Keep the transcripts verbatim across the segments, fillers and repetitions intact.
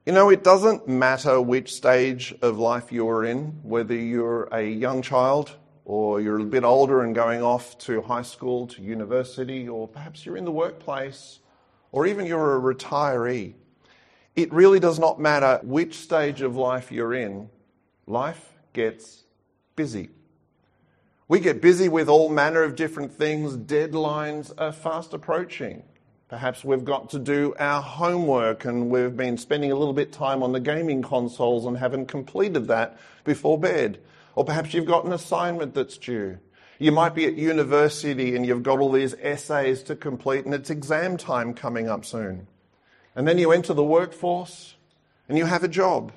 You know, it doesn't matter which stage of life you're in, whether you're a young child or you're a bit older and going off to high school, to university, or perhaps you're in the workplace, or even you're a retiree. It really does not matter which stage of life you're in. Life gets busy. We get busy with all manner of different things. Deadlines are fast approaching. Perhaps we've got to do our homework and we've been spending a little bit of time on the gaming consoles and haven't completed that before bed. Or perhaps you've got an assignment that's due. You might be at university and you've got all these essays to complete and it's exam time coming up soon. And then you enter the workforce and you have a job.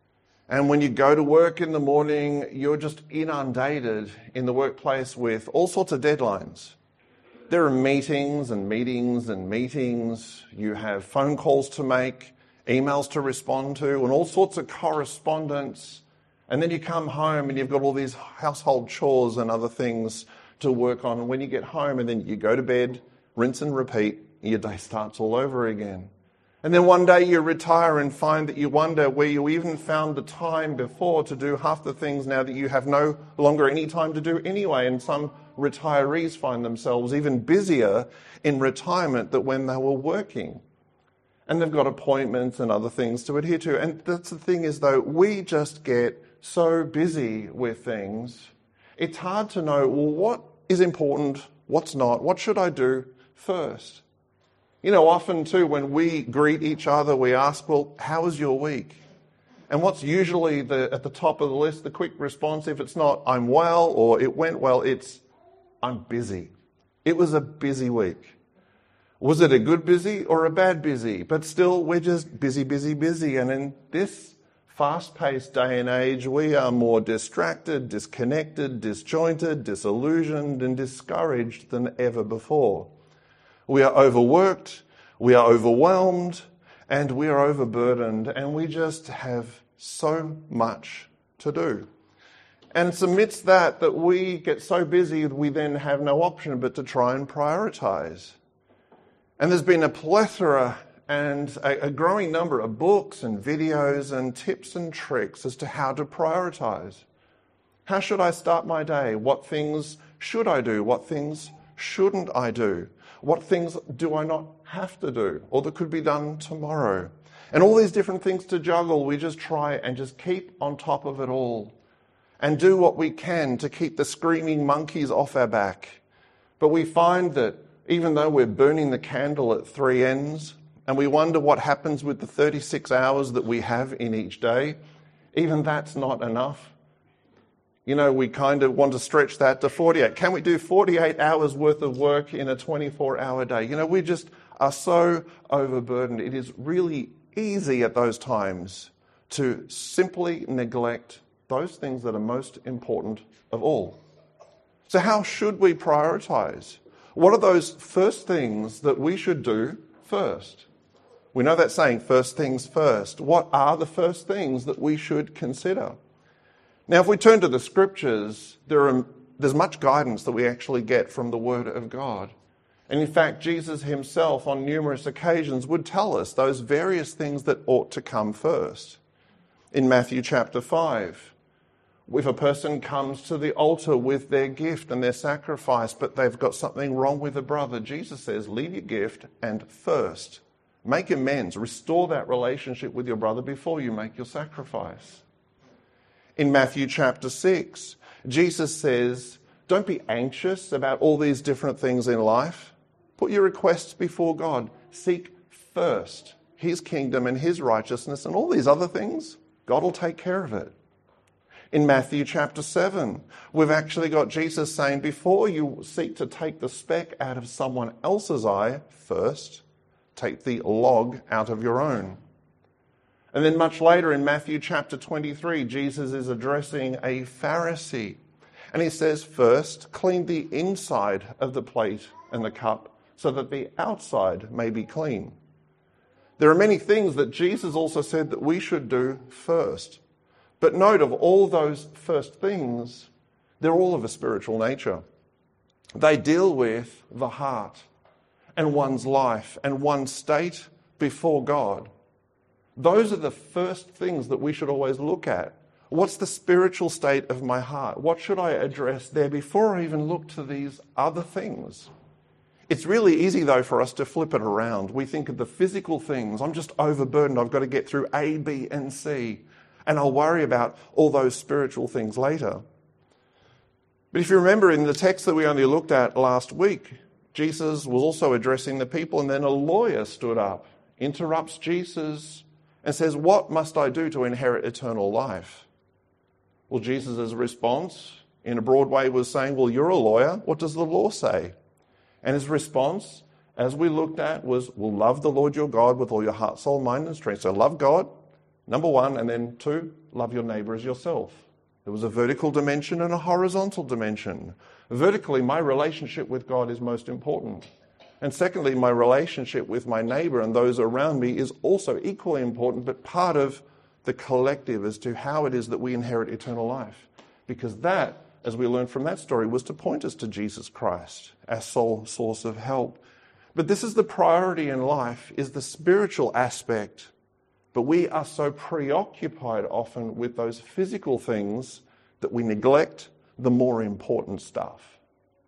And when you go to work in the morning, you're just inundated in the workplace with all sorts of deadlines. There are meetings and meetings and meetings. You have phone calls to make, emails to respond to, and all sorts of correspondence. And then you come home and you've got all these household chores and other things to work on. And when you get home and then you go to bed, rinse and repeat, your day starts all over again. And then one day you retire and find that you wonder where you even found the time before to do half the things now that you have no longer any time to do anyway. And some retirees find themselves even busier in retirement than when they were working. And they've got appointments and other things to adhere to. And that's the thing is, though, we just get so busy with things. It's hard to know, well, what is important, what's not, what should I do first? You know, often too, when we greet each other, we ask, well, how was your week? And what's usually the, at the top of the list, the quick response, if it's not, I'm well, or it went well, it's, I'm busy. It was a busy week. Was it a good busy or a bad busy? But still, we're just busy, busy, busy. And in this fast-paced day and age, we are more distracted, disconnected, disjointed, disillusioned, and discouraged than ever before. We are overworked, we are overwhelmed, and we are overburdened, and we just have so much to do. And it's amidst that that we get so busy we then have no option but to try and prioritize. And there's been a plethora and a, a growing number of books and videos and tips and tricks as to how to prioritize. How should I start my day? What things should I do? What things shouldn't I do? What things do I not have to do or that could be done tomorrow? And all these different things to juggle, we just try and just keep on top of it all and do what we can to keep the screaming monkeys off our back. But we find that even though we're burning the candle at three ends and we wonder what happens with the thirty-six hours that we have in each day, even that's not enough. You know, we kind of want to stretch that to forty-eight. Can we do forty-eight hours worth of work in a twenty-four hour day? You know, we just are so overburdened. It is really easy at those times to simply neglect those things that are most important of all. So how should we prioritize? What are those first things that we should do first? We know that saying, first things first. What are the first things that we should consider? Now, if we turn to the scriptures, there are, there's much guidance that we actually get from the Word of God. And in fact, Jesus himself on numerous occasions would tell us those various things that ought to come first. In Matthew chapter five, if a person comes to the altar with their gift and their sacrifice, but they've got something wrong with a brother, Jesus says, leave your gift and first make amends, restore that relationship with your brother before you make your sacrifice. In Matthew chapter six, Jesus says, don't be anxious about all these different things in life. Put your requests before God. Seek first his kingdom and his righteousness, and all these other things, God will take care of it. In Matthew chapter seven, we've actually got Jesus saying, before you seek to take the speck out of someone else's eye, first take the log out of your own. And then much later in Matthew chapter twenty-three, Jesus is addressing a Pharisee. And he says, first, clean the inside of the plate and the cup so that the outside may be clean. There are many things that Jesus also said that we should do first. But note, of all those first things, they're all of a spiritual nature. They deal with the heart and one's life and one's state before God. Those are the first things that we should always look at. What's the spiritual state of my heart? What should I address there before I even look to these other things? It's really easy, though, for us to flip it around. We think of the physical things. I'm just overburdened. I've got to get through A, B, and C. And I'll worry about all those spiritual things later. But if you remember in the text that we only looked at last week, Jesus was also addressing the people, and then a lawyer stood up, interrupts Jesus, and says, "What must I do to inherit eternal life?" Well, Jesus' response in a broad way was saying, "Well, you're a lawyer. What does the law say?" And his response, as we looked at, was, "Well, love the Lord your God with all your heart, soul, mind, and strength." So love God, number one, and then two, love your neighbour as yourself. There was a vertical dimension and a horizontal dimension. Vertically, my relationship with God is most important. And secondly, my relationship with my neighbour and those around me is also equally important, but part of the collective as to how it is that we inherit eternal life. Because that, as we learned from that story, was to point us to Jesus Christ, our sole source of help. But this is the priority in life, is the spiritual aspect. But we are so preoccupied often with those physical things that we neglect the more important stuff.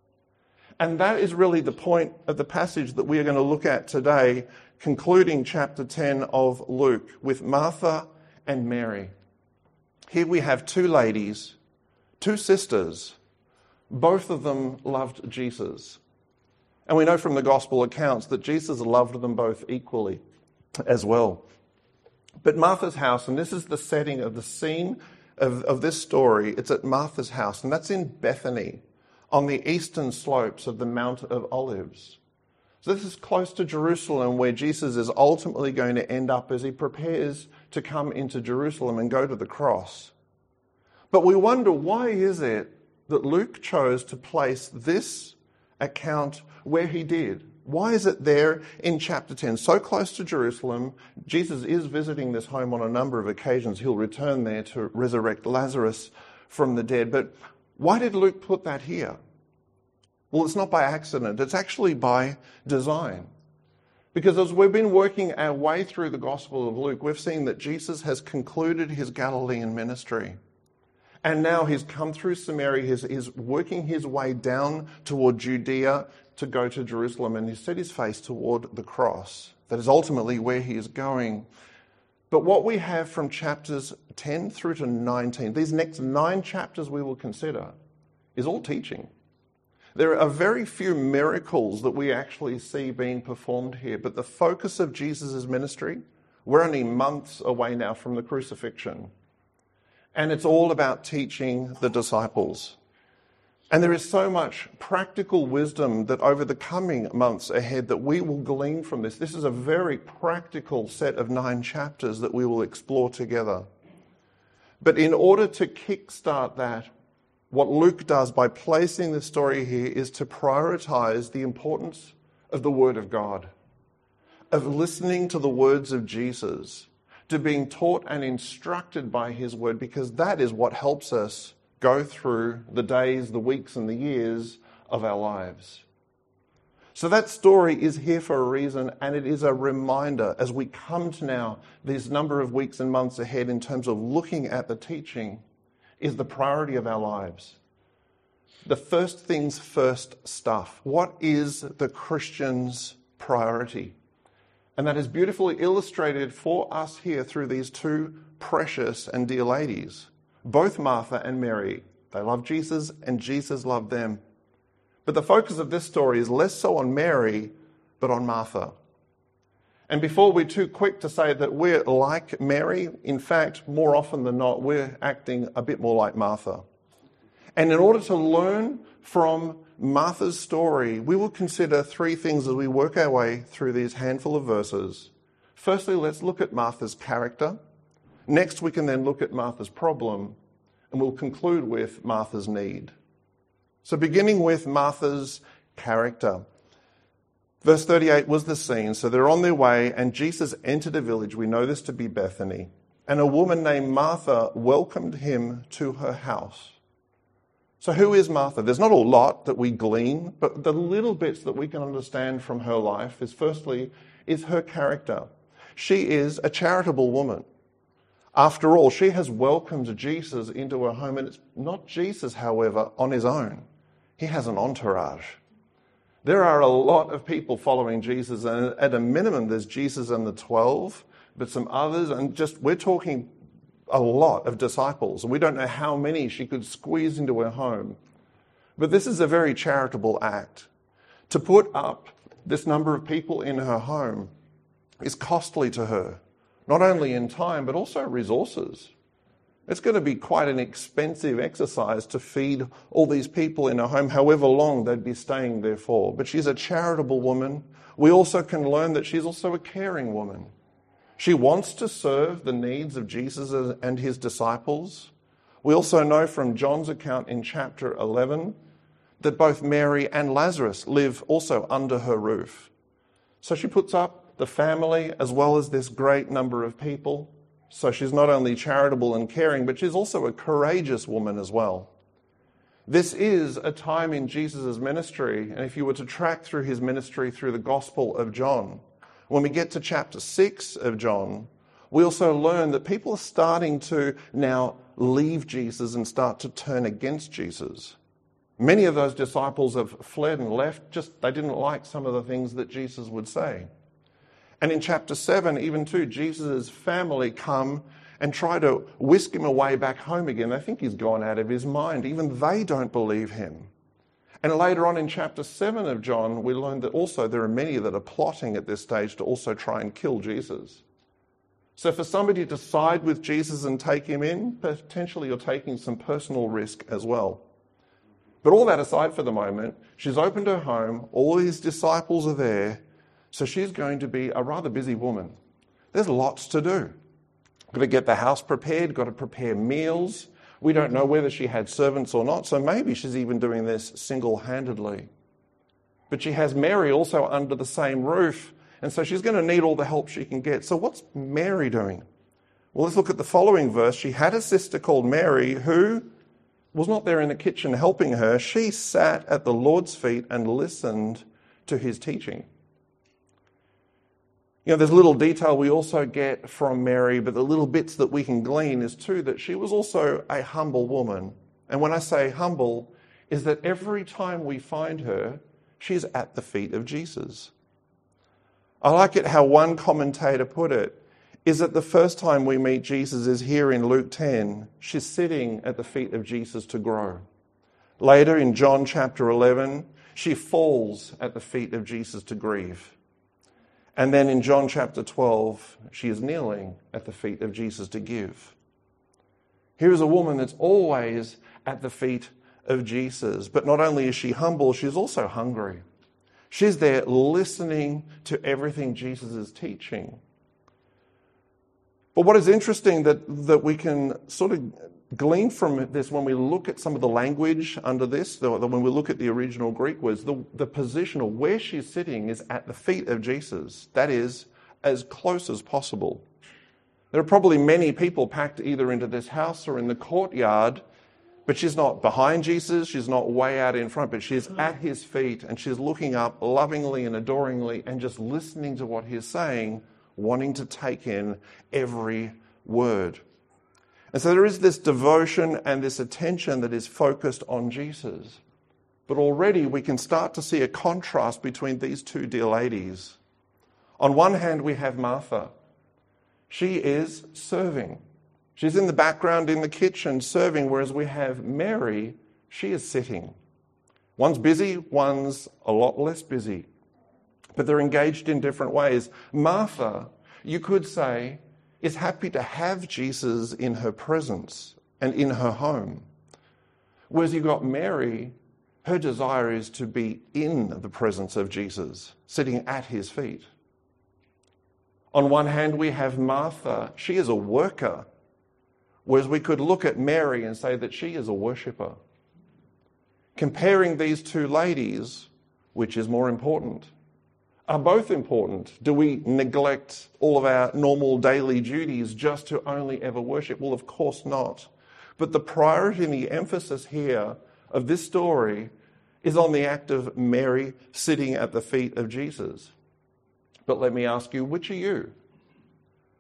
And that is really the point of the passage that we are going to look at today, concluding chapter ten of Luke with Martha and Mary. Here we have two ladies, two sisters. Both of them loved Jesus. And we know from the gospel accounts that Jesus loved them both equally as well. But Martha's house, and this is the setting of the scene of, of this story, it's at Martha's house, and that's in Bethany, on the eastern slopes of the Mount of Olives. So this is close to Jerusalem, where Jesus is ultimately going to end up as he prepares to come into Jerusalem and go to the cross. But we wonder, why is it that Luke chose to place this account where he did? Why is it there in chapter ten, so close to Jerusalem? Jesus is visiting this home on a number of occasions. He'll return there to resurrect Lazarus from the dead. But why did Luke put that here? Well, it's not by accident. It's actually by design. Because as we've been working our way through the Gospel of Luke, we've seen that Jesus has concluded his Galilean ministry. And now he's come through Samaria, he's, he's working his way down toward Judea to go to Jerusalem, and he's set his face toward the cross. That is ultimately where he is going. But what we have from chapters ten through to nineteen, these next nine chapters we will consider, is all teaching. There are very few miracles that we actually see being performed here, but the focus of Jesus' ministry, we're only months away now from the crucifixion. And it's all about teaching the disciples. And there is so much practical wisdom that over the coming months ahead that we will glean from this. This is a very practical set of nine chapters that we will explore together. But in order to kickstart that, what Luke does by placing the story here is to prioritize the importance of the Word of God, of listening to the words of Jesus, to being taught and instructed by his word, because that is what helps us go through the days, the weeks, and the years of our lives. So that story is here for a reason, and it is a reminder as we come to now these number of weeks and months ahead in terms of looking at the teaching, is the priority of our lives. The first things first stuff. What is the Christian's priority? And that is beautifully illustrated for us here through these two precious and dear ladies, both Martha and Mary. They loved Jesus and Jesus loved them. But the focus of this story is less so on Mary, but on Martha. And before we're too quick to say that we're like Mary, in fact, more often than not, we're acting a bit more like Martha. And in order to learn from Martha's story, we will consider three things as we work our way through these handful of verses. Firstly, let's look at Martha's character. Next, we can then look at Martha's problem, and we'll conclude with Martha's need. So beginning with Martha's character. Verse thirty-eight was the scene. So they're on their way, and Jesus entered a village. We know this to be Bethany. And a woman named Martha welcomed him to her house. So who is Martha? There's not a lot that we glean, but the little bits that we can understand from her life is, firstly, is her character. She is a charitable woman. After all, she has welcomed Jesus into her home, and it's not Jesus, however, on his own. He has an entourage. There are a lot of people following Jesus, and at a minimum, there's Jesus and the twelve, but some others, and just we're talking a lot of disciples. We don't know how many she could squeeze into her home. But this is a very charitable act. To put up this number of people in her home is costly to her, not only in time, but also resources. It's going to be quite an expensive exercise to feed all these people in her home, however long they'd be staying there for. But she's a charitable woman. We also can learn that she's also a caring woman. She wants to serve the needs of Jesus and his disciples. We also know from John's account in chapter eleven that both Mary and Lazarus live also under her roof. So she puts up the family as well as this great number of people. So she's not only charitable and caring, but she's also a courageous woman as well. This is a time in Jesus' ministry, and if you were to track through his ministry through the Gospel of John, when we get to chapter six of John, we also learn that people are starting to now leave Jesus and start to turn against Jesus. Many of those disciples have fled and left, just they didn't like some of the things that Jesus would say. And in chapter seven, even too, Jesus' family come and try to whisk him away back home again. They think he's gone out of his mind. Even they don't believe him. And later on in chapter seven of John, we learn that also there are many that are plotting at this stage to also try and kill Jesus. So for somebody to side with Jesus and take him in, potentially you're taking some personal risk as well. But all that aside for the moment, she's opened her home, all these disciples are there, so she's going to be a rather busy woman. There's lots to do. Got to get the house prepared, got to prepare meals. We don't know whether she had servants or not, so maybe she's even doing this single-handedly. But she has Mary also under the same roof, and so she's going to need all the help she can get. So what's Mary doing? Well, let's look at the following verse. She had a sister called Mary who was not there in the kitchen helping her. She sat at the Lord's feet and listened to his teaching. You know, there's a little detail we also get from Mary, but the little bits that we can glean is too that she was also a humble woman. And when I say humble, is that every time we find her, she's at the feet of Jesus. I like it how one commentator put it, is that the first time we meet Jesus is here in Luke ten. She's sitting at the feet of Jesus to grow. Later in John chapter eleven, she falls at the feet of Jesus to grieve. And then in John chapter twelve, she is kneeling at the feet of Jesus to give. Here is a woman that's always at the feet of Jesus. But not only is she humble, she's also hungry. She's there listening to everything Jesus is teaching. But what is interesting that, that we can sort of glean from this when we look at some of the language under this, the, the, when we look at the original Greek words, the, the position of where she's sitting is at the feet of Jesus. That is, as close as possible. There are probably many people packed either into this house or in the courtyard, but she's not behind Jesus, she's not way out in front, but she's at his feet and she's looking up lovingly and adoringly and just listening to what he's saying, wanting to take in every word. And so there is this devotion and this attention that is focused on Jesus. But already we can start to see a contrast between these two dear ladies. On one hand, we have Martha. She is serving. She's in the background in the kitchen serving, whereas we have Mary, she is sitting. One's busy, one's a lot less busy. But they're engaged in different ways. Martha, you could say, is happy to have Jesus in her presence and in her home. Whereas you've got Mary, her desire is to be in the presence of Jesus, sitting at his feet. On one hand, we have Martha. She is a worker. Whereas we could look at Mary and say that she is a worshipper. Comparing these two ladies, which is more important? Are both important? Do we neglect all of our normal daily duties just to only ever worship? Well, of course not. But the priority and the emphasis here of this story is on the act of Mary sitting at the feet of Jesus. But let me ask you, which are you?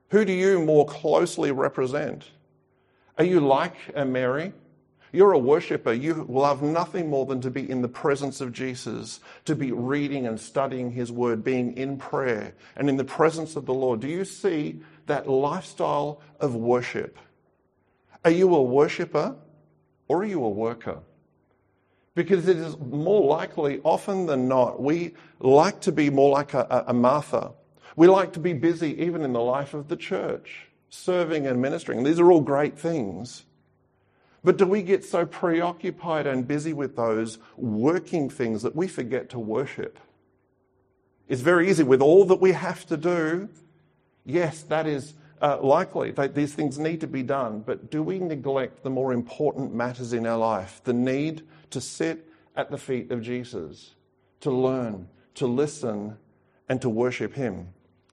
Who do you more closely represent? Are you like a Mary? You're a worshipper. You love nothing more than to be in the presence of Jesus, to be reading and studying his word, being in prayer and in the presence of the Lord. Do you see that lifestyle of worship? Are you a worshipper or are you a worker? Because it is more likely, often than not, we like to be more like a, a Martha. We like to be busy even in the life of the church, serving and ministering. These are all great things. But do we get so preoccupied and busy with those working things that we forget to worship? It's very easy with all that we have to do. Yes, that is uh, likely. That these things need to be done. But do we neglect the more important matters in our life? The need to sit at the feet of Jesus, to learn, to listen, and to worship him.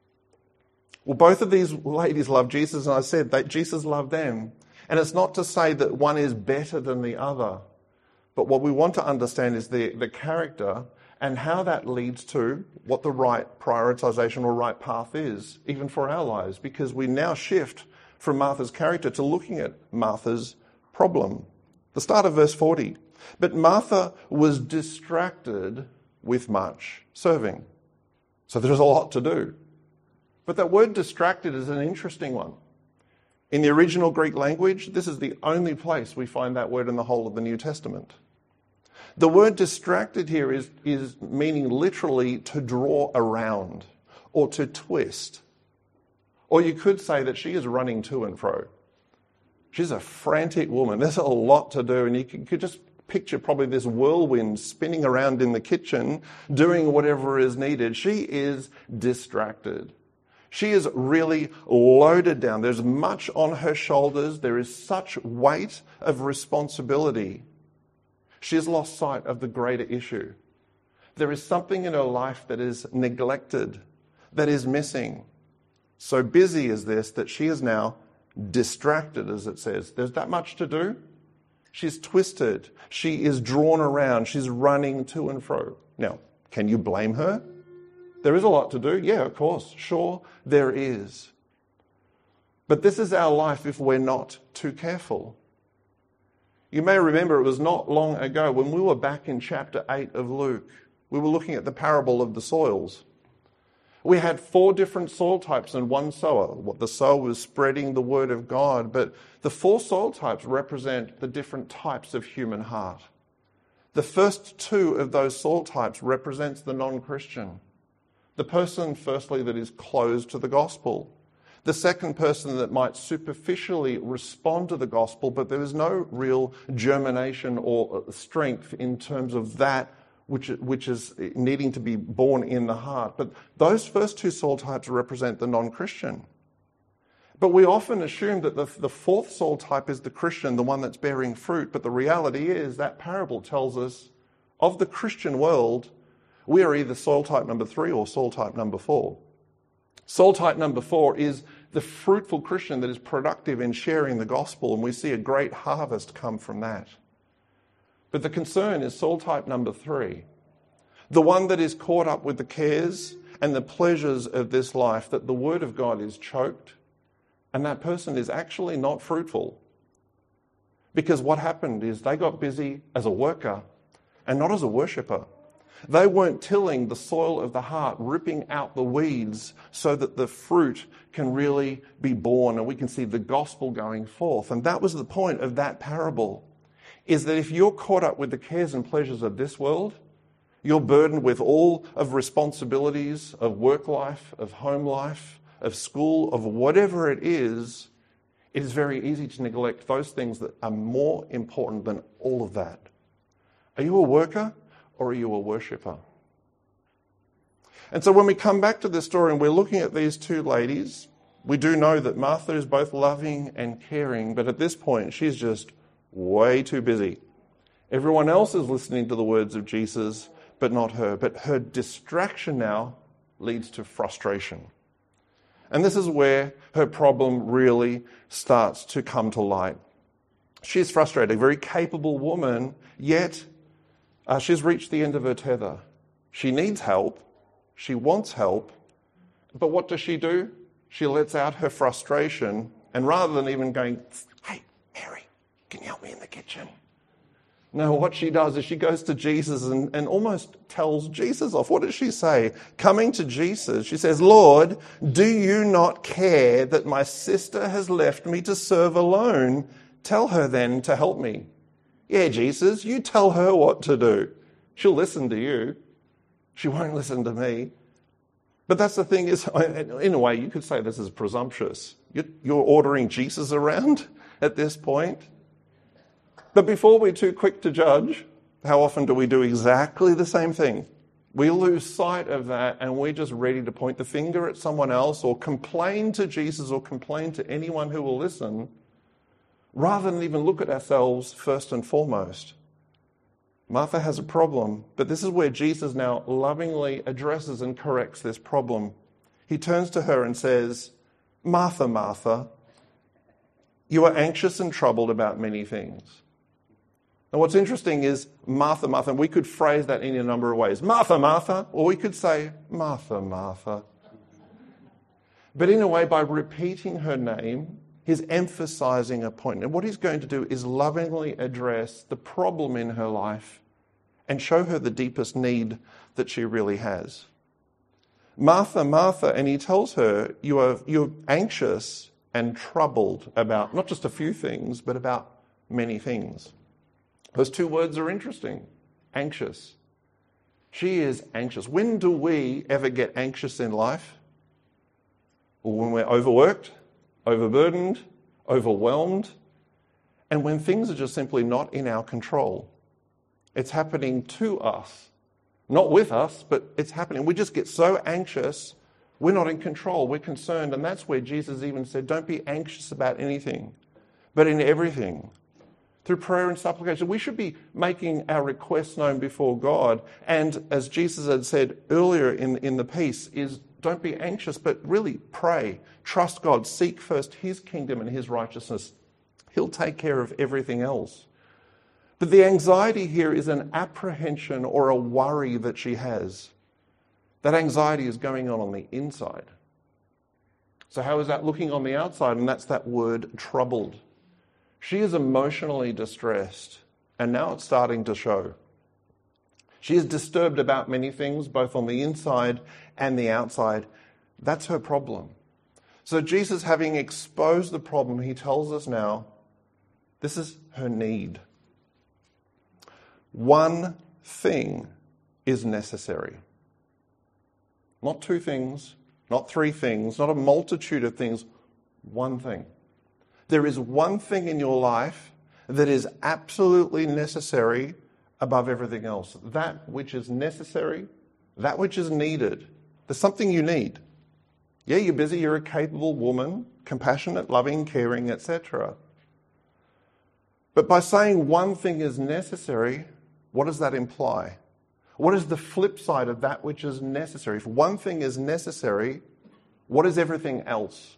Well, both of these ladies love Jesus, and I said that Jesus loved them. And it's not to say that one is better than the other, but what we want to understand is the, the character and how that leads to what the right prioritization or right path is, even for our lives, because we now shift from Martha's character to looking at Martha's problem. The start of verse forty. But Martha was distracted with much serving. So there's a lot to do. But that word distracted is an interesting one. In the original Greek language, this is the only place we find that word in the whole of the New Testament. The word distracted here is, is meaning literally to draw around or to twist. Or you could say that she is running to and fro. She's a frantic woman. There's a lot to do, and you could just picture probably this whirlwind spinning around in the kitchen, doing whatever is needed. She is distracted. She is really loaded down. There's much on her shoulders. There is such weight of responsibility. She has lost sight of the greater issue. There is something in her life that is neglected, that is missing. So busy is this that she is now distracted, as it says. There's that much to do. She's twisted. She is drawn around. She's running to and fro. Now, can you blame her? There is a lot to do. Yeah, of course. Sure, there is. But this is our life if we're not too careful. You may remember it was not long ago when we were back in chapter eight of Luke. We were looking at the parable of the soils. We had four different soil types and one sower. What the sower was spreading the word of God, but the four soil types represent the different types of human heart. The first two of those soil types represents the non-Christian. The person, firstly, that is closed to the gospel. The second person that might superficially respond to the gospel, but there is no real germination or strength in terms of that which, which is needing to be born in the heart. But those first two soul types represent the non-Christian. But we often assume that the, the fourth soul type is the Christian, the one that's bearing fruit. But the reality is that parable tells us of the Christian world, we are either soul type number three or soul type number four. Soul type number four is the fruitful Christian that is productive in sharing the gospel, and we see a great harvest come from that. But the concern is soul type number three, the one that is caught up with the cares and the pleasures of this life, that the word of God is choked, and that person is actually not fruitful. Because what happened is they got busy as a worker and not as a worshipper. They weren't tilling the soil of the heart, ripping out the weeds so that the fruit can really be born and we can see the gospel going forth. And that was the point of that parable, is that if you're caught up with the cares and pleasures of this world, you're burdened with all of responsibilities of work life, of home life, of school, of whatever it is, it is very easy to neglect those things that are more important than all of that. Are you a worker? Or are you a worshipper? And so when we come back to this story and we're looking at these two ladies, we do know that Martha is both loving and caring, but at this point she's just way too busy. Everyone else is listening to the words of Jesus, but not her. But her distraction now leads to frustration. And this is where her problem really starts to come to light. She's frustrated, a very capable woman, yet Uh, she's reached the end of her tether. She needs help. She wants help. But what does she do? she lets out her frustration, and rather than even going, hey, Mary, can you help me in the kitchen? No, what she does is she goes to Jesus and, and almost tells Jesus off. What does she say? Coming to Jesus, she says, Lord, do you not care that my sister has left me to serve alone? Tell her then to help me. Yeah, Jesus, you tell her what to do. She'll listen to you. She won't listen to me. But that's the thing is, in a way, you could say this is presumptuous. You're ordering Jesus around at this point. But before we're too quick to judge, how often do we do exactly the same thing? We lose sight of that and we're just ready to point the finger at someone else or complain to Jesus or complain to anyone who will listen, rather than even look at ourselves first and foremost. Martha has a problem, but this is where Jesus now lovingly addresses and corrects this problem. He turns to her and says, Martha, Martha, you are anxious and troubled about many things. And what's interesting is Martha, Martha, and we could phrase that in a number of ways. Martha, Martha, or we could say Martha, Martha. But in a way, by repeating her name, he's emphasizing a point. And what he's going to do is lovingly address the problem in her life and show her the deepest need that she really has. Martha, Martha, and he tells her, you are, you're anxious and troubled about not just a few things, but about many things. Those two words are interesting. Anxious. She is anxious. When do we ever get anxious in life? Well, when we're overworked, overburdened, overwhelmed, and when things are just simply not in our control. It's happening to us. Not with us, but it's happening. We just get so anxious, we're not in control, we're concerned, and that's where Jesus even said, don't be anxious about anything, but in everything. Through prayer and supplication, we should be making our requests known before God. And as Jesus had said earlier in, in the piece, is don't be anxious, but really pray. Trust God. Seek first his kingdom and his righteousness. He'll take care of everything else. But the anxiety here is an apprehension or a worry that she has. That anxiety is going on on the inside. So how is that looking on the outside? And that's that word troubled. She is emotionally distressed, and now it's starting to show. She is disturbed about many things, both on the inside and the outside. That's her problem. So Jesus, having exposed the problem, he tells us now, this is her need. One thing is necessary. Not two things, not three things, not a multitude of things, one thing. There is one thing in your life that is absolutely necessary above everything else. That which is necessary, that which is needed. There's something you need. Yeah, you're busy, you're a capable woman, compassionate, loving, caring, et cetera. But by saying one thing is necessary, what does that imply? What is the flip side of that which is necessary? If one thing is necessary, what is everything else?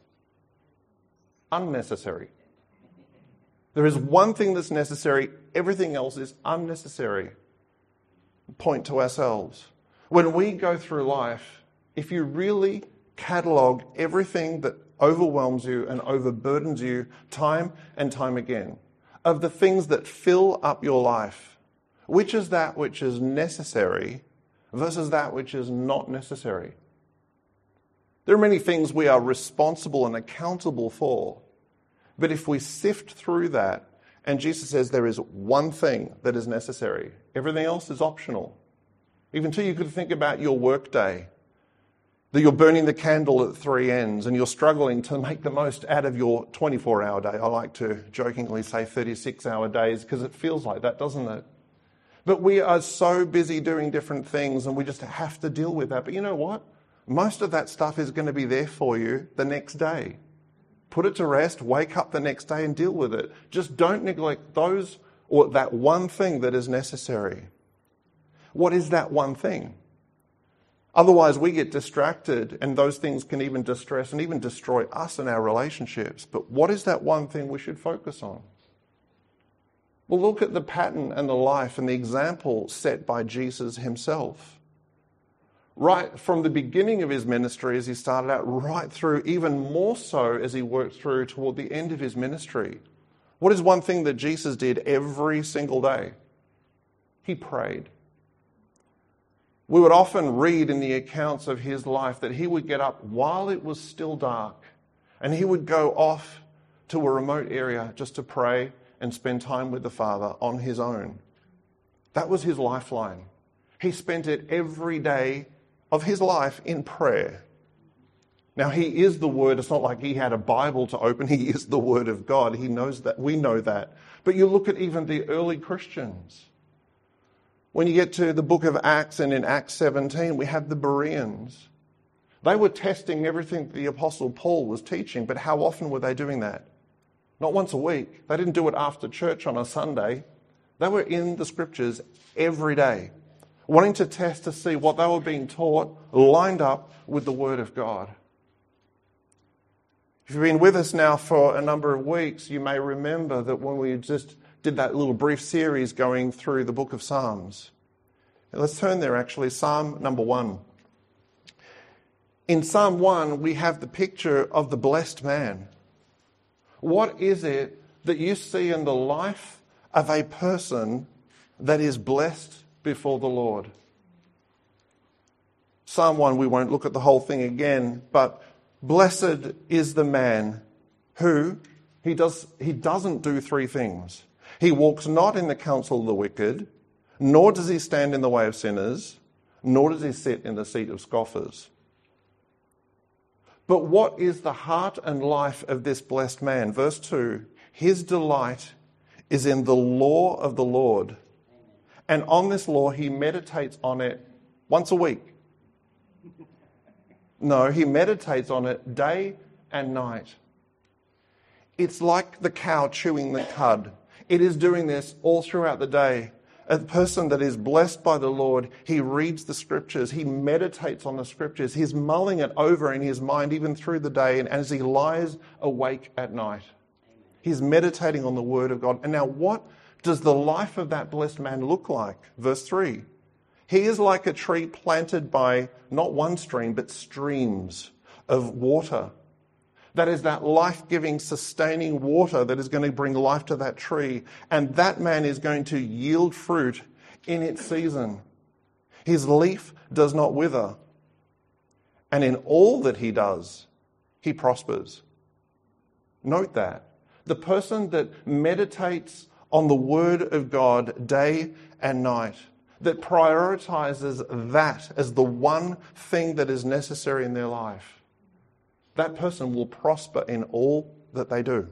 Unnecessary. There is one thing that's necessary, everything else is unnecessary. Point to ourselves. When we go through life, if you really catalogue everything that overwhelms you and overburdens you time and time again, of the things that fill up your life, which is that which is necessary versus that which is not necessary? There are many things we are responsible and accountable for. But if we sift through that, and Jesus says there is one thing that is necessary, everything else is optional. Even too, you could think about your work day, that you're burning the candle at three ends and you're struggling to make the most out of your twenty-four hour day. I like to jokingly say thirty-six hour days because it feels like that, doesn't it? But we are so busy doing different things and we just have to deal with that. But you know what? Most of that stuff is going to be there for you the next day. Put it to rest, wake up the next day and deal with it. Just don't neglect those or that one thing that is necessary. What is that one thing? Otherwise, we get distracted and those things can even distress and even destroy us and our relationships. But what is that one thing we should focus on? Well, look at the pattern and the life and the example set by Jesus himself. right from the beginning of his ministry as he started out, right through, even more so as he worked through toward the end of his ministry. What is one thing that Jesus did every single day? He prayed. We would often read in the accounts of his life that he would get up while it was still dark and he would go off to a remote area just to pray and spend time with the Father on his own. That was his lifeline. He spent it every day of his life in prayer. Now, he is the Word. It's not like he had a Bible to open. He is the Word of God. He knows that. We know that. But you look at even the early Christians. When you get to the book of Acts, and in Acts seventeen, we have the Bereans. They were testing everything the Apostle Paul was teaching, but how often were they doing that? Not once a week. They didn't do it after church on a Sunday. They were in the Scriptures every day, wanting to test to see what they were being taught lined up with the Word of God. If you've been with us now for a number of weeks, you may remember that when we just did that little brief series going through the book of Psalms. Let's turn there actually, Psalm number one. In Psalm one, we have the picture of the blessed man. What is it that you see in the life of a person that is blessed before the Lord? Psalm one, we won't look at the whole thing again, but blessed is the man who, he does, he doesn't do three things. He walks not in the counsel of the wicked, nor does he stand in the way of sinners, nor does he sit in the seat of scoffers. But what is the heart and life of this blessed man? Verse two, his delight is in the law of the Lord, and on this law he meditates on it once a week. No, he meditates on it day and night. It's like the cow chewing the cud. It is doing this all throughout the day. A person that is blessed by the Lord, he reads the Scriptures, he meditates on the Scriptures, he's mulling it over in his mind even through the day, and as he lies awake at night, he's meditating on the Word of God. And now what does the life of that blessed man look like? Verse three. He is like a tree planted by not one stream, but streams of water. That is that life-giving, sustaining water that is going to bring life to that tree. And that man is going to yield fruit in its season. His leaf does not wither. And in all that he does, he prospers. Note that. The person that meditates on the Word of God day and night, that prioritizes that as the one thing that is necessary in their life, that person will prosper in all that they do.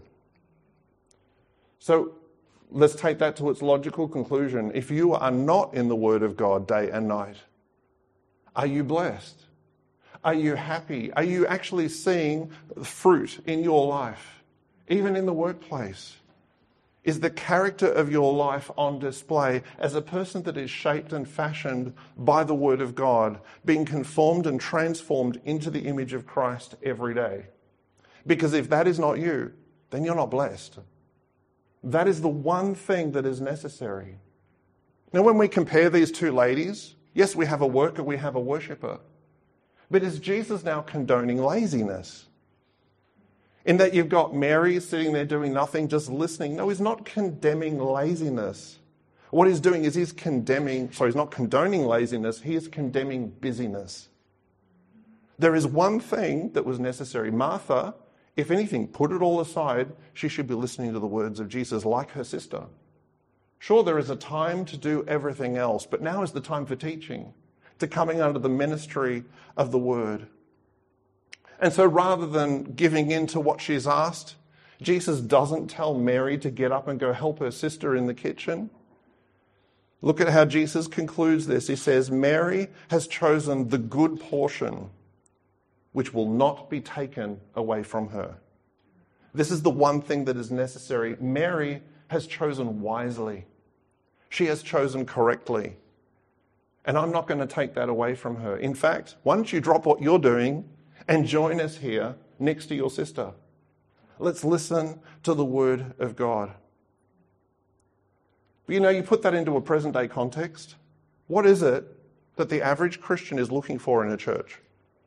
So let's take that to its logical conclusion. If you are not in the Word of God day and night, are you blessed? Are you happy? Are you actually seeing fruit in your life, even in the workplace? Is the character of your life on display as a person that is shaped and fashioned by the Word of God, being conformed and transformed into the image of Christ every day? Because if that is not you, then you're not blessed. That is the one thing that is necessary. Now, when we compare these two ladies, yes, we have a worker, we have a worshipper. But is Jesus now condoning laziness? In that you've got Mary sitting there doing nothing, just listening. No, he's not condemning laziness. What he's doing is he's condemning, sorry, he's not condoning laziness, he is condemning busyness. There is one thing that was necessary. Martha, if anything, put it all aside, she should be listening to the words of Jesus like her sister. Sure, there is a time to do everything else, but now is the time for teaching, to coming under the ministry of the Word. And so rather than giving in to what she's asked, Jesus doesn't tell Mary to get up and go help her sister in the kitchen. Look at how Jesus concludes this. He says, Mary has chosen the good portion, which will not be taken away from her. This is the one thing that is necessary. Mary has chosen wisely. She has chosen correctly. And I'm not going to take that away from her. In fact, why don't you drop what you're doing and join us here next to your sister? Let's listen to the Word of God. But you know, you put that into a present day context. What is it that the average Christian is looking for in a church?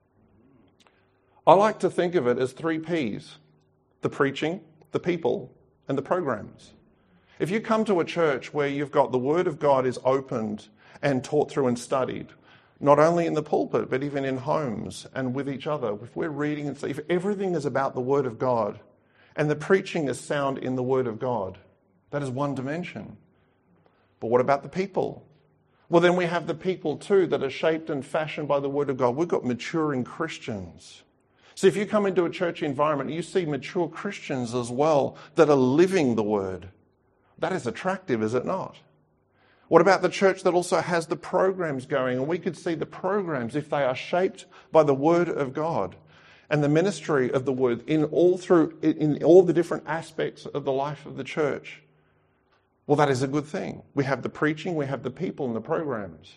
I like to think of it as three P's: the preaching, the people, and the programs. If you come to a church where you've got the Word of God is opened and taught through and studied, not only in the pulpit, but even in homes and with each other, if we're reading and if everything is about the Word of God and the preaching is sound in the Word of God, that is one dimension. But what about the people? Well, then we have the people too that are shaped and fashioned by the Word of God. We've got maturing Christians. So if you come into a church environment, you see mature Christians as well that are living the Word. That is attractive, is it not? What about the church that also has the programs going? And we could see the programs, if they are shaped by the Word of God and the ministry of the Word in all through in all the different aspects of the life of the church. Well, that is a good thing. We have the preaching, we have the people and the programs.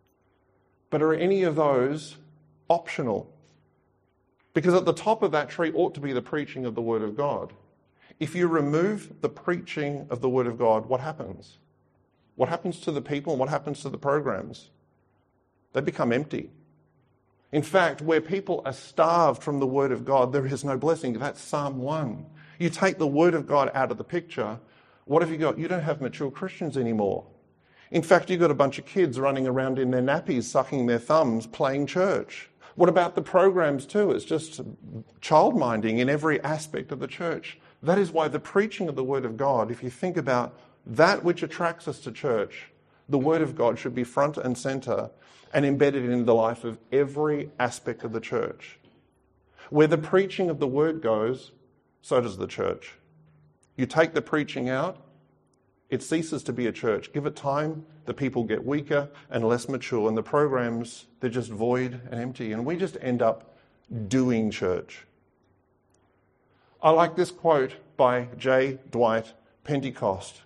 But are any of those optional? Because at the top of that tree ought to be the preaching of the Word of God. If you remove the preaching of the Word of God, what happens? What happens to the people and what happens to the programs? They become empty. In fact, where people are starved from the Word of God, there is no blessing. That's Psalm one. You take the Word of God out of the picture, what have you got? You don't have mature Christians anymore. In fact, you've got a bunch of kids running around in their nappies, sucking their thumbs, playing church. What about the programs too? It's just child-minding in every aspect of the church. That is why the preaching of the Word of God, if you think about that which attracts us to church, the Word of God should be front and center and embedded in the life of every aspect of the church. Where the preaching of the Word goes, so does the church. You take the preaching out, it ceases to be a church. Give it time, the people get weaker and less mature, and the programs, they're just void and empty, and we just end up doing church. I like this quote by J. Dwight Pentecost,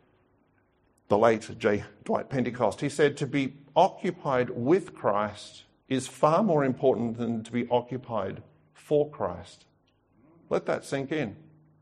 the late J. Dwight Pentecost. He said, "To be occupied with Christ is far more important than to be occupied for Christ." Let that sink in.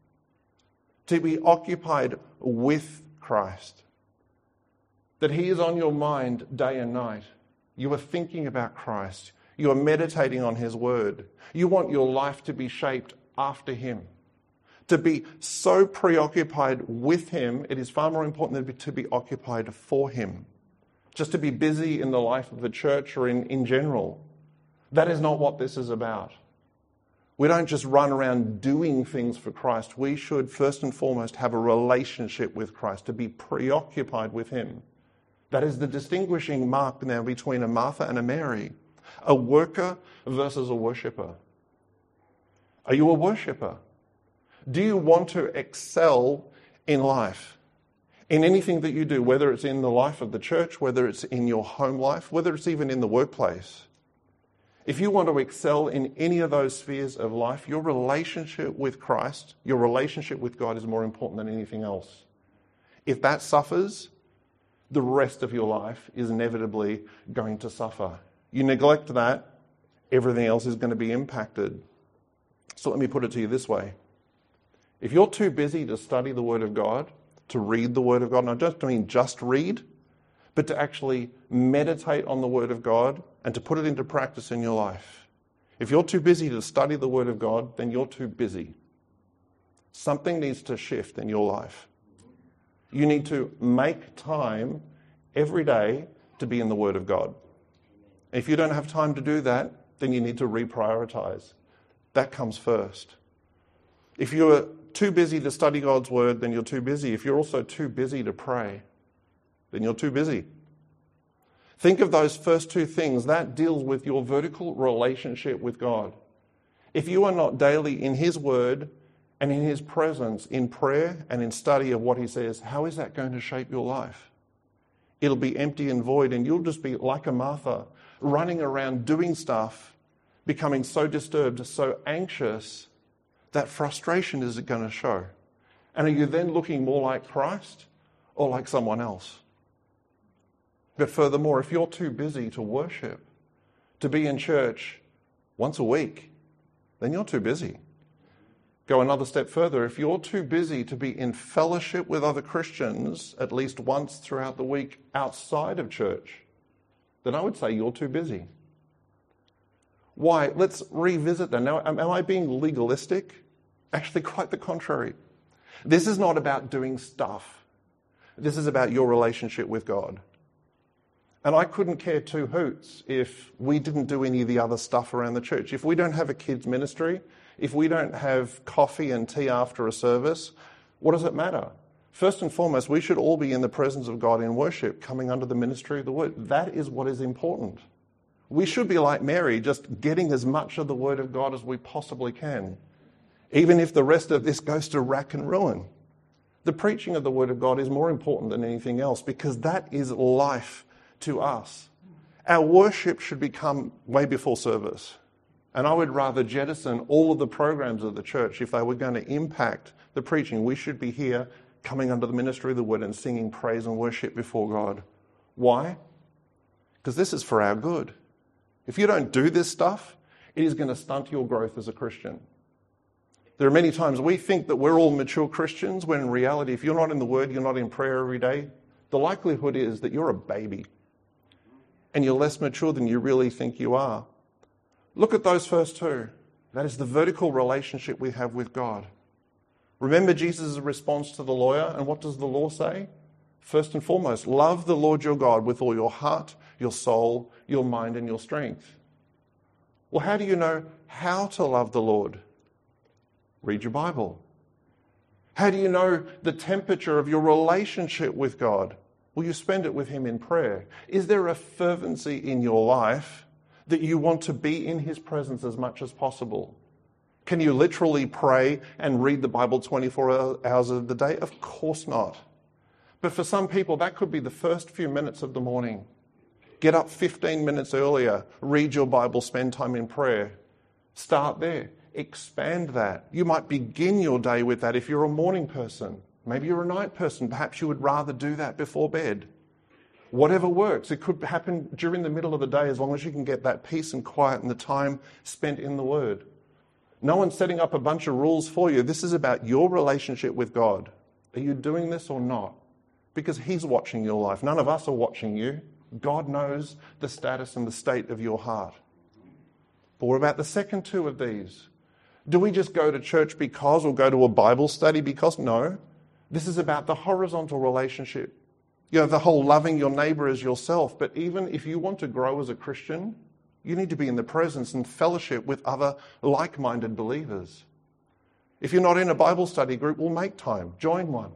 To be occupied with Christ. That He is on your mind day and night. You are thinking about Christ. You are meditating on His Word. You want your life to be shaped after Him. To be so preoccupied with Him, it is far more important than to be occupied for Him. Just to be busy in the life of the church or in, in general. That is not what this is about. We don't just run around doing things for Christ. We should first and foremost have a relationship with Christ, to be preoccupied with Him. That is the distinguishing mark now between a Martha and a Mary. A worker versus a worshipper. Are you a worshipper? Do you want to excel in life? In anything that you do, whether it's in the life of the church, whether it's in your home life, whether it's even in the workplace. If you want to excel in any of those spheres of life, your relationship with Christ, your relationship with God is more important than anything else. If that suffers, the rest of your life is inevitably going to suffer. You neglect that, everything else is going to be impacted. So let me put it to you this way. If you're too busy to study the Word of God, to read the Word of God, and I don't mean just read, but to actually meditate on the Word of God and to put it into practice in your life. If you're too busy to study the Word of God, then you're too busy. Something needs to shift in your life. You need to make time every day to be in the Word of God. If you don't have time to do that, then you need to reprioritize. That comes first. If you're too busy to study God's Word, then you're too busy. If you're also too busy to pray, then you're too busy. Think of those first two things. That deals with your vertical relationship with God. If you are not daily in His Word and in His presence, in prayer and in study of what He says, how is that going to shape your life? It'll be empty and void, and you'll just be like a Martha, running around doing stuff, becoming so disturbed, so anxious, that frustration is going to show. And are you then looking more like Christ or like someone else? But furthermore, if you're too busy to worship, to be in church once a week, then you're too busy. Go another step further. If you're too busy to be in fellowship with other Christians at least once throughout the week outside of church, then I would say you're too busy. Why? Let's revisit that. Now, am, am I being legalistic? Actually, quite the contrary. This is not about doing stuff. This is about your relationship with God. And I couldn't care two hoots if we didn't do any of the other stuff around the church. If we don't have a kids ministry, if we don't have coffee and tea after a service, what does it matter? First and foremost, we should all be in the presence of God in worship, coming under the ministry of the word. That is what is important. We should be like Mary, just getting as much of the word of God as we possibly can, even if the rest of this goes to rack and ruin. The preaching of the word of God is more important than anything else, because that is life to us. Our worship should become way before service. And I would rather jettison all of the programs of the church if they were going to impact the preaching. We should be here coming under the ministry of the word and singing praise and worship before God. Why? Because this is for our good. If you don't do this stuff, it is going to stunt your growth as a Christian. There are many times we think that we're all mature Christians, when in reality, if you're not in the word, you're not in prayer every day, the likelihood is that you're a baby and you're less mature than you really think you are. Look at those first two. That is the vertical relationship we have with God. Remember Jesus' response to the lawyer, and what does the law say? First and foremost, love the Lord your God with all your heart, your soul, your mind, and your strength. Well, how do you know how to love the Lord? Read your Bible. How do you know the temperature of your relationship with God? Well, you spend it with him in prayer. Is there a fervency in your life that you want to be in his presence as much as possible? Can you literally pray and read the Bible twenty-four hours of the day? Of course not. But for some people, that could be the first few minutes of the morning. Get up fifteen minutes earlier, read your Bible, spend time in prayer. Start there. Expand that. You might begin your day with that if you're a morning person. Maybe you're a night person. Perhaps you would rather do that before bed. Whatever works. It could happen during the middle of the day, as long as you can get that peace and quiet and the time spent in the Word. No one's setting up a bunch of rules for you. This is about your relationship with God. Are you doing this or not? Because he's watching your life. None of us are watching you. God knows the status and the state of your heart. But what about the second two of these? Do we just go to church because, or go to a Bible study because? No. This is about the horizontal relationship. You know, the whole loving your neighbor as yourself. But even if you want to grow as a Christian, you need to be in the presence and fellowship with other like-minded believers. If you're not in a Bible study group, well, make time. Join one.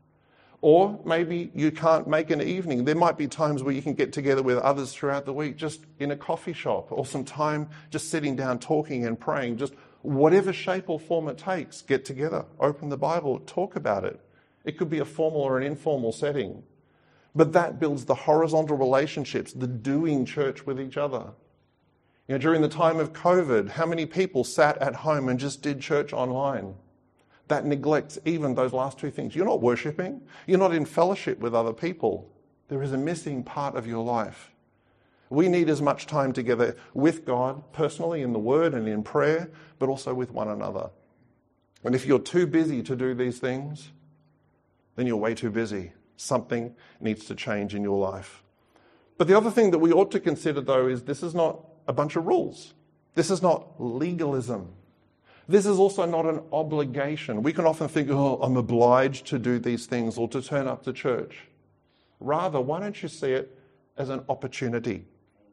Or maybe you can't make an evening. There might be times where you can get together with others throughout the week, just in a coffee shop, or some time just sitting down, talking and praying. Just whatever shape or form it takes, get together, open the Bible, talk about it. It could be a formal or an informal setting. But that builds the horizontal relationships, the doing church with each other. You know, during the time of COVID, how many people sat at home and just did church online? That neglects even those last two things. You're not worshipping. You're not in fellowship with other people. There is a missing part of your life. We need as much time together with God, personally in the Word and in prayer, but also with one another. And if you're too busy to do these things, then you're way too busy. Something needs to change in your life. But the other thing that we ought to consider, though, is this is not a bunch of rules. This is not legalism. This is also not an obligation. We can often think, oh, I'm obliged to do these things or to turn up to church. Rather, why don't you see it as an opportunity?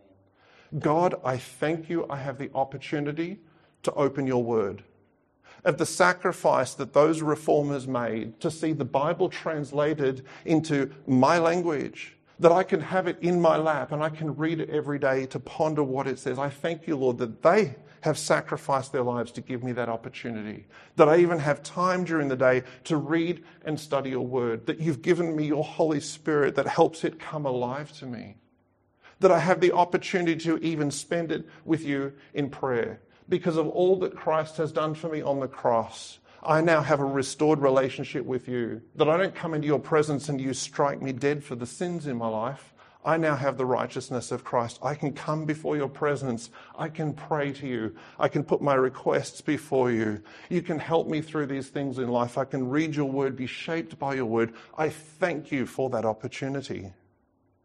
God, I thank you I have the opportunity to open your word. Of the sacrifice that those reformers made to see the Bible translated into my language, that I can have it in my lap and I can read it every day to ponder what it says. I thank you, Lord, that they have sacrificed their lives to give me that opportunity, that I even have time during the day to read and study your word, that you've given me your Holy Spirit that helps it come alive to me, that I have the opportunity to even spend it with you in prayer. Because of all that Christ has done for me on the cross, I now have a restored relationship with you, that I don't come into your presence and you strike me dead for the sins in my life. I now have the righteousness of Christ. I can come before your presence. I can pray to you. I can put my requests before you. You can help me through these things in life. I can read your word, be shaped by your word. I thank you for that opportunity.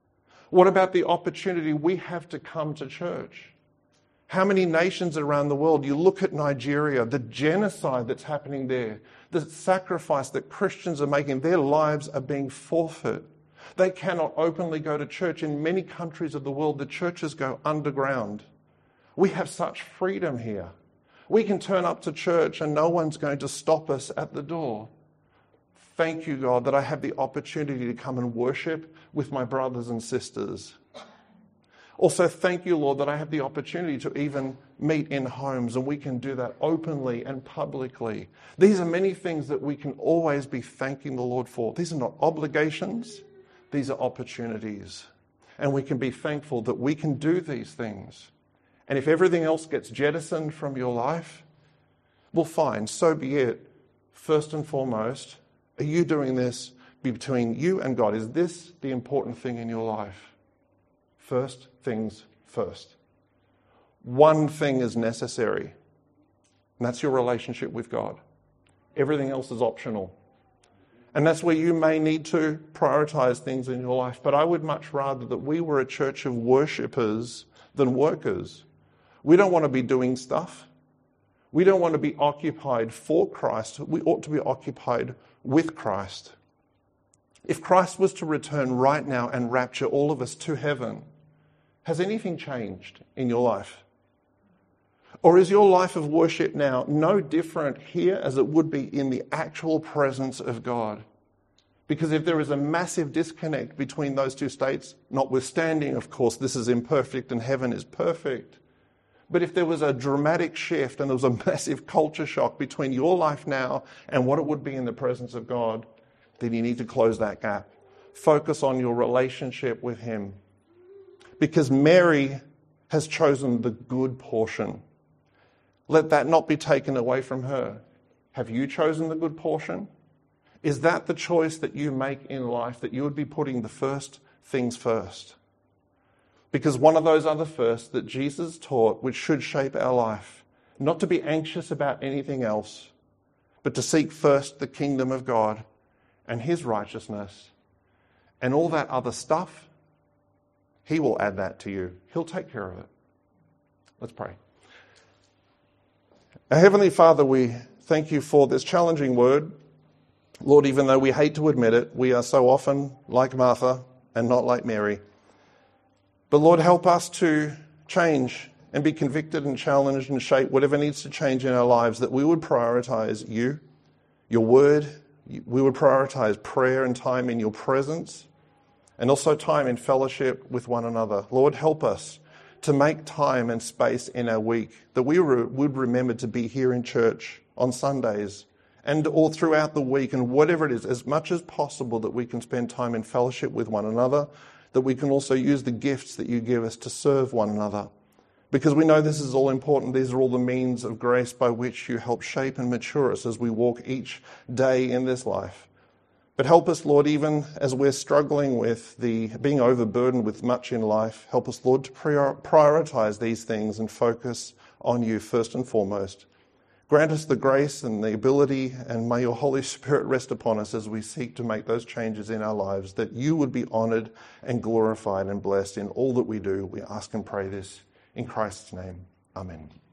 What about the opportunity we have to come to church? How many nations around the world, you look at Nigeria, the genocide that's happening there, the sacrifice that Christians are making, their lives are being forfeit. They cannot openly go to church. In many countries of the world, the churches go underground. We have such freedom here. We can turn up to church and no one's going to stop us at the door. Thank you, God, that I have the opportunity to come and worship with my brothers and sisters. Also, thank you, Lord, that I have the opportunity to even meet in homes, and we can do that openly and publicly. These are many things that we can always be thanking the Lord for. These are not obligations, these are opportunities. And we can be thankful that we can do these things. And if everything else gets jettisoned from your life, well, fine, so be it. First and foremost, are you doing this between you and God? Is this the important thing in your life? First things first. One thing is necessary, and that's your relationship with God. Everything else is optional. And that's where you may need to prioritize things in your life. But I would much rather that we were a church of worshippers than workers. We don't want to be doing stuff. We don't want to be occupied for Christ. We ought to be occupied with Christ. If Christ was to return right now and rapture all of us to heaven, has anything changed in your life? Or is your life of worship now no different here as it would be in the actual presence of God? Because if there is a massive disconnect between those two states, notwithstanding, of course, this is imperfect and heaven is perfect, but if there was a dramatic shift and there was a massive culture shock between your life now and what it would be in the presence of God, then you need to close that gap. Focus on your relationship with Him. Because Mary has chosen the good portion. Let that not be taken away from her. Have you chosen the good portion? Is that the choice that you make in life, that you would be putting the first things first? Because one of those other firsts that Jesus taught, which should shape our life, not to be anxious about anything else, but to seek first the kingdom of God and His righteousness, and all that other stuff, He will add that to you. He'll take care of it. Let's pray. Our Heavenly Father, we thank you for this challenging word. Lord, even though we hate to admit it, we are so often like Martha and not like Mary. But Lord, help us to change and be convicted and challenged and shape whatever needs to change in our lives, that we would prioritize you, your word. We would prioritize prayer and time in your presence, and also time in fellowship with one another. Lord, help us to make time and space in our week, that we re- would remember to be here in church on Sundays and all throughout the week, and whatever it is, as much as possible, that we can spend time in fellowship with one another, that we can also use the gifts that you give us to serve one another. Because we know this is all important. These are all the means of grace by which you help shape and mature us as we walk each day in this life. But help us, Lord, even as we're struggling with the being overburdened with much in life, help us, Lord, to prioritize these things and focus on you first and foremost. Grant us the grace and the ability, and may your Holy Spirit rest upon us as we seek to make those changes in our lives, that you would be honoured and glorified and blessed in all that we do. We ask and pray this in Christ's name. Amen.